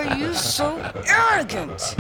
are you so arrogant?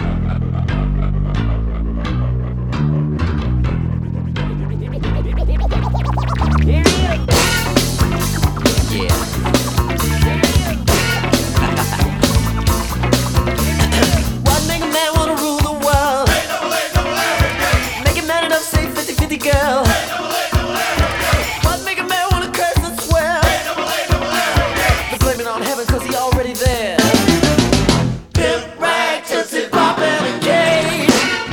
What make a man wanna rule the world? Make a man enough, say 50-50 girl. What make a man wanna curse and swear? They're blaming on heaven cause he already there. Pimp, rag, tootsie, pop, and a cane.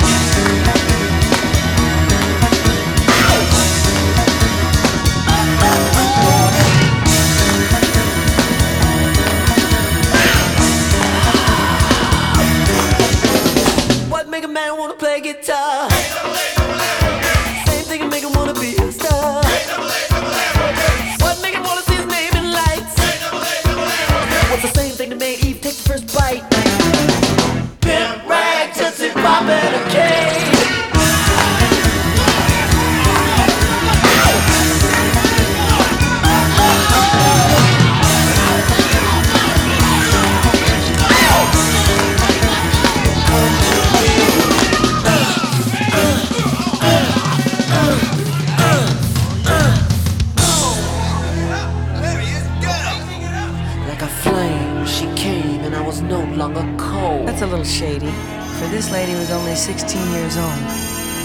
What make a man wanna play guitar? Same thing can make him wanna be a star. What make him wanna see his name in lights? What's the same thing that made Eve take the first bite? Pimp, rag, tootsie, pop, and a cane. Like a flame, she came and I was no longer cold. That's a little shady, for this lady was only 16 years old.